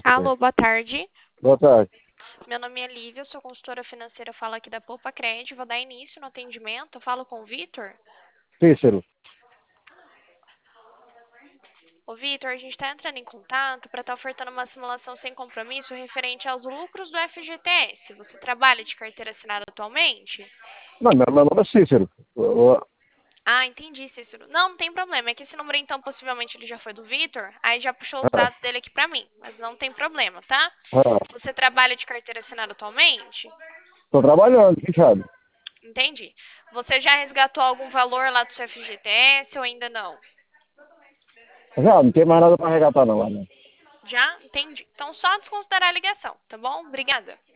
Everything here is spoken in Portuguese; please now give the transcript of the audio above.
Alô, boa tarde. Boa tarde. Meu nome é Lívia, eu sou consultora financeira, falo aqui da Poupa Crédito. Vou dar início no atendimento. Eu falo com o Vitor. Cícero. Ô, Vitor, a gente está entrando em contato para estar ofertando uma simulação sem compromisso referente aos lucros do FGTS. Você trabalha de carteira assinada atualmente? Não, meu nome é Cícero. Ah, entendi, Cícero. Não, não tem problema. É que esse número, então, possivelmente ele já foi do Vitor. Aí já puxou os Ah, dados dele aqui para mim. Mas não tem problema, tá? ah, Você trabalha de carteira assinada atualmente? tô trabalhando, quem sabe? Entendi. Você já resgatou algum valor lá do seu FGTS ou ainda não? Já, não tem mais nada pra regatar não lá, né? Já? Entendi. Então só desconsiderar a ligação, tá bom? Obrigada.